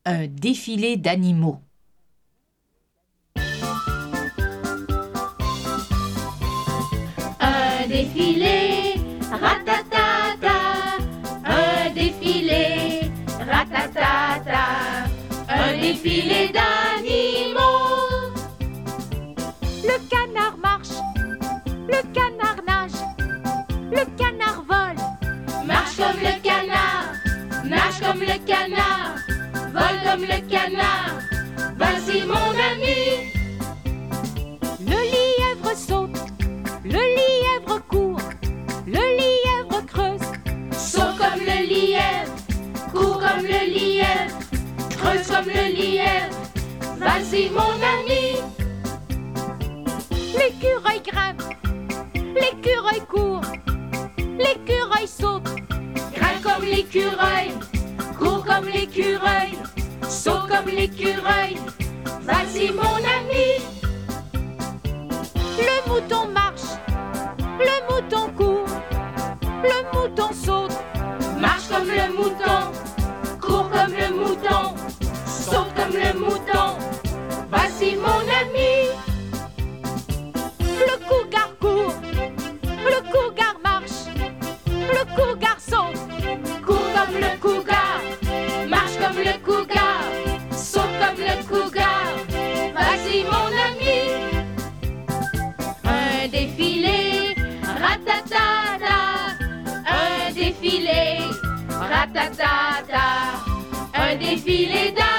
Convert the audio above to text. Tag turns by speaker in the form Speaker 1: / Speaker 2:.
Speaker 1: Un défilé d'animaux.
Speaker 2: Un défilé, ratatata. Un défilé, ratatata. Un défilé d'animaux.
Speaker 3: Le canard marche, le canard nage, le canard vole.
Speaker 2: Marche comme le canard, nage comme le canard, vole comme le canard. Vas-y mon ami.
Speaker 3: Le lièvre saute, le lièvre court, le lièvre creuse.
Speaker 2: Saute comme le lièvre, cours comme le lièvre, creuse comme le lièvre. Vas-y mon ami.
Speaker 3: L'écureuil grimpe, l'écureuil court, l'écureuil saute.
Speaker 2: Grimpe comme l'écureuil, cours comme l'écureuil, saute comme l'écureuil. Vas-y mon ami.
Speaker 3: Le mouton marche, le mouton court, le mouton saute.
Speaker 2: Marche comme le mouton, cours comme le mouton, saute comme le mouton. Vas-y mon ami.
Speaker 3: Le cougar court, le cougar marche, le cougar saute.
Speaker 2: Cours comme le cougar, marche comme le cougar, saute comme le cougar. Vas-y mon ami. Un défilé, ratatata. Un défilé, ratatata. Un défilé d'animaux.